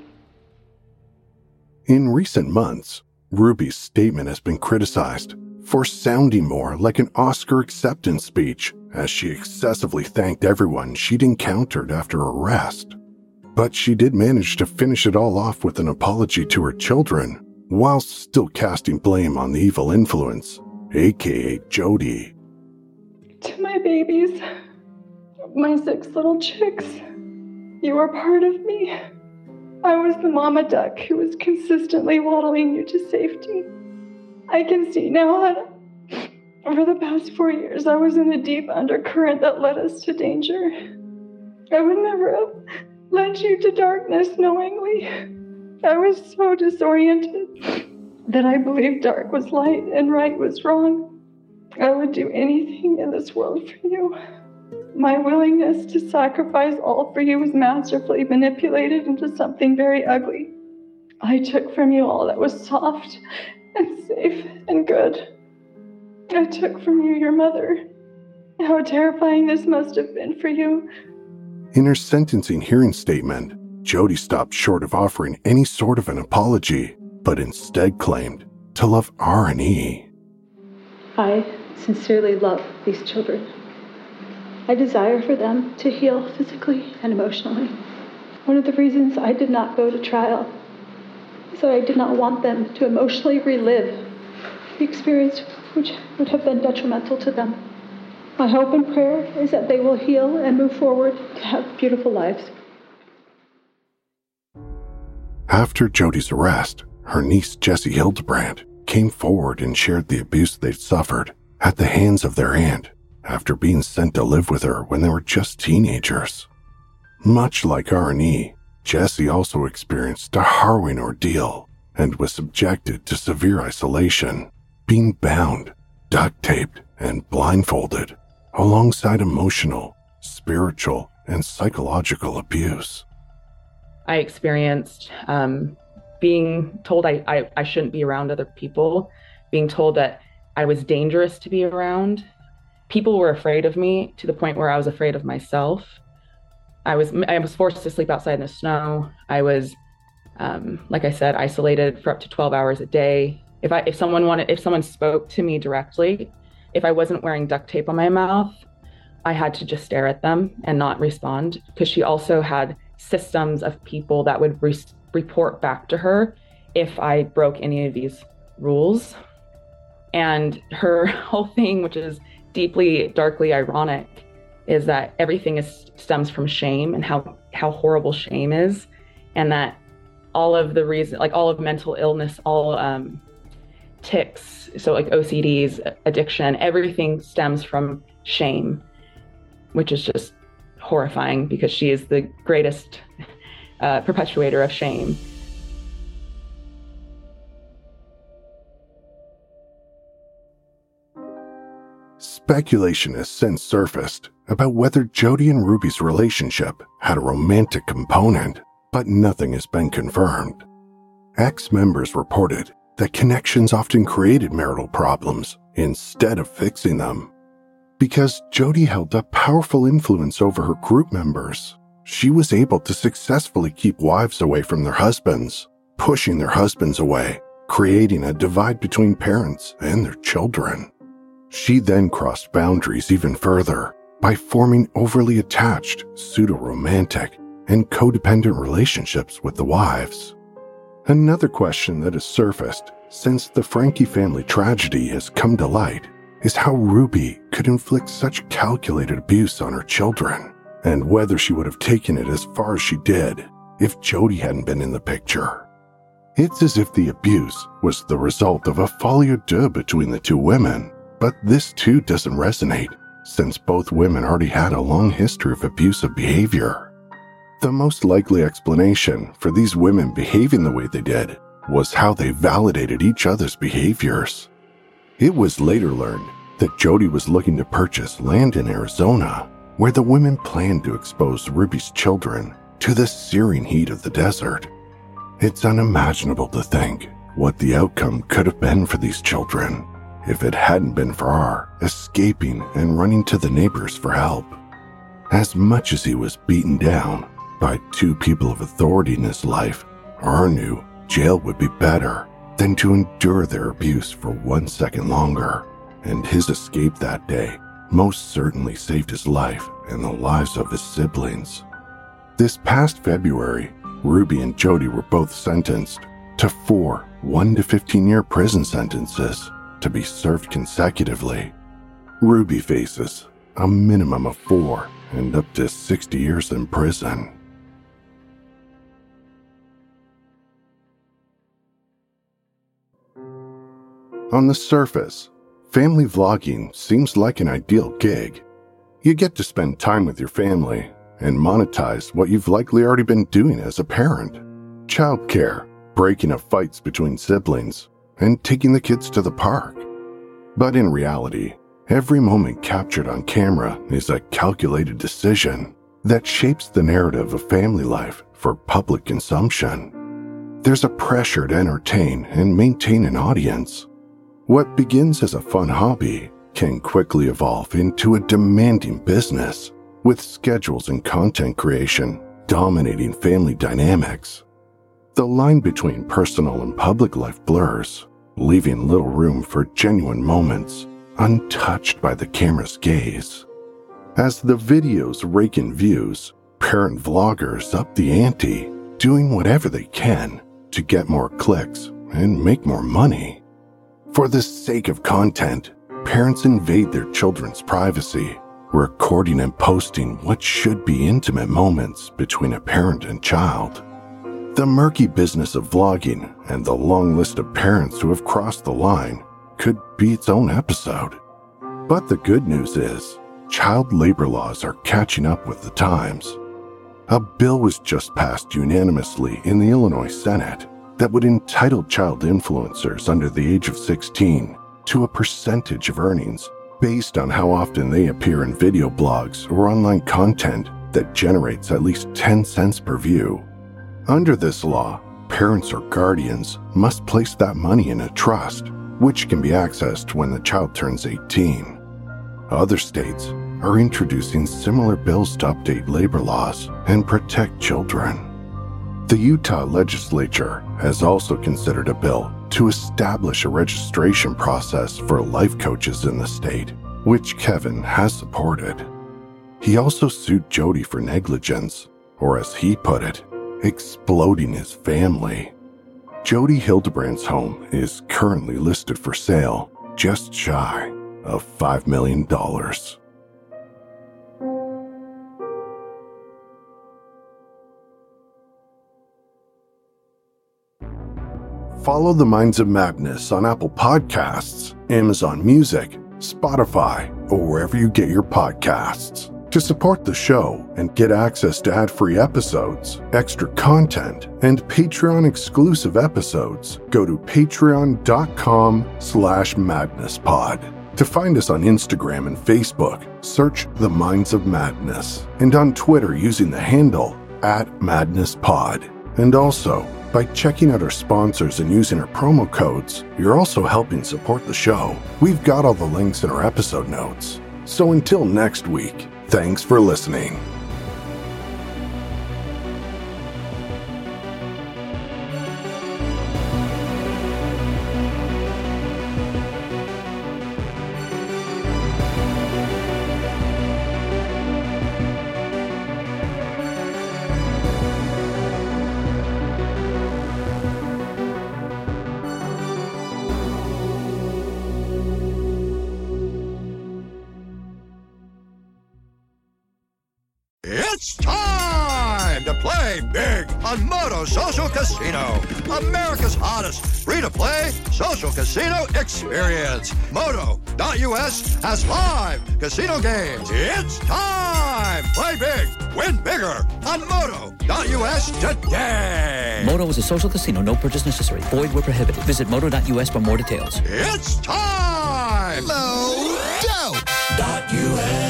In recent months, Ruby's statement has been criticized for sounding more like an Oscar acceptance speech, as she excessively thanked everyone she'd encountered after arrest. But she did manage to finish it all off with an apology to her children, whilst still casting blame on the evil influence, aka Jody. To my babies, my 6 little chicks, you are part of me. I was the mama duck who was consistently waddling you to safety. I can see now that over the past 4 years, I was in a deep undercurrent that led us to danger. I would never have led you to darkness knowingly. I was so disoriented that I believed dark was light and right was wrong. I would do anything in this world for you. My willingness to sacrifice all for you was masterfully manipulated into something very ugly. I took from you all that was soft and safe and good. I took from you your mother. How terrifying this must have been for you. In her sentencing hearing statement, Jody stopped short of offering any sort of an apology, but instead claimed to love R&E. I sincerely love these children. I desire for them to heal physically and emotionally. One of the reasons I did not go to trial is that I did not want them to emotionally relive the experience which would have been detrimental to them. My hope and prayer is that they will heal and move forward to have beautiful lives. After Jody's arrest, her niece Jessie Hildebrand came forward and shared the abuse they'd suffered at the hands of their aunt after being sent to live with her when they were just teenagers. Much like R&E, Jessie also experienced a harrowing ordeal and was subjected to severe isolation, being bound, duct-taped, and blindfolded, alongside emotional, spiritual, and psychological abuse. I experienced being told I shouldn't be around other people, being told that I was dangerous to be around. People were afraid of me to the point where I was afraid of myself. I was forced to sleep outside in the snow. I was, like I said, isolated for up to 12 hours a day. If someone spoke to me directly, if I wasn't wearing duct tape on my mouth, I had to just stare at them and not respond, because she also had systems of people that would report back to her if I broke any of these rules. And her whole thing, which is deeply, darkly ironic, is that everything stems from shame and how horrible shame is, and that all of the reason, like all of mental illness, all tics, so like OCDs, addiction, everything stems from shame, which is just horrifying because she is the greatest perpetuator of shame. Speculation has since surfaced about whether Jody and Ruby's relationship had a romantic component, but nothing has been confirmed. Ex-members reported that connections often created marital problems instead of fixing them. Because Jody held a powerful influence over her group members, she was able to successfully keep wives away from their husbands, pushing their husbands away, creating a divide between parents and their children. She then crossed boundaries even further by forming overly attached, pseudo-romantic, and codependent relationships with the wives. Another question that has surfaced since the Franke family tragedy has come to light is how Ruby could inflict such calculated abuse on her children, and whether she would have taken it as far as she did if Jody hadn't been in the picture. It's as if the abuse was the result of a folie à deux between the two women, but this too doesn't resonate, since both women already had a long history of abusive behavior. The most likely explanation for these women behaving the way they did was how they validated each other's behaviors. It was later learned that Jody was looking to purchase land in Arizona, where the women planned to expose Ruby's children to the searing heat of the desert. It's unimaginable to think what the outcome could have been for these children if it hadn't been for R escaping and running to the neighbors for help. As much as he was beaten down by two people of authority in his life, R knew jail would be better than to endure their abuse for 1 second longer, and his escape that day most certainly saved his life and the lives of his siblings. This past February, Ruby and Jody were both sentenced to 4 1 to 15-year prison sentences to be served consecutively. Ruby faces a minimum of 4 and up to 60 years in prison. On the surface, family vlogging seems like an ideal gig. You get to spend time with your family and monetize what you've likely already been doing as a parent. Childcare, breaking up fights between siblings, and taking the kids to the park. But in reality, every moment captured on camera is a calculated decision that shapes the narrative of family life for public consumption. There's a pressure to entertain and maintain an audience. What begins as a fun hobby can quickly evolve into a demanding business, with schedules and content creation dominating family dynamics. The line between personal and public life blurs, leaving little room for genuine moments untouched by the camera's gaze. As the videos rake in views, parent vloggers up the ante, doing whatever they can to get more clicks and make more money. For the sake of content, parents invade their children's privacy, recording and posting what should be intimate moments between a parent and child. The murky business of vlogging and the long list of parents who have crossed the line could be its own episode. But the good news is, child labor laws are catching up with the times. A bill was just passed unanimously in the Illinois Senate that would entitle child influencers under the age of 16 to a percentage of earnings based on how often they appear in video blogs or online content that generates at least 10 cents per view. Under this law, parents or guardians must place that money in a trust, which can be accessed when the child turns 18. Other states are introducing similar bills to update labor laws and protect children. The Utah legislature has also considered a bill to establish a registration process for life coaches in the state, which Kevin has supported. He also sued Jody for negligence, or as he put it, exploding his family. Jody Hildebrand's home is currently listed for sale just shy of $5 million. Follow the Minds of Madness on Apple Podcasts, Amazon Music, Spotify, or wherever you get your podcasts. To support the show and get access to ad-free episodes, extra content, and Patreon-exclusive episodes, go to patreon.com/madnesspod. To find us on Instagram and Facebook, search The Minds of Madness, and on Twitter using the handle @MadnessPod. And also, by checking out our sponsors and using our promo codes, you're also helping support the show. We've got all the links in our episode notes. So until next week, thanks for listening. It's time to play big on Moto Social Casino, America's hottest free-to-play social casino experience. Moto.us has live casino games. It's time! Play big, win bigger on Moto.us today. Moto is a social casino. No purchase necessary. Void where prohibited. Visit Moto.us for more details. It's time! Moto.us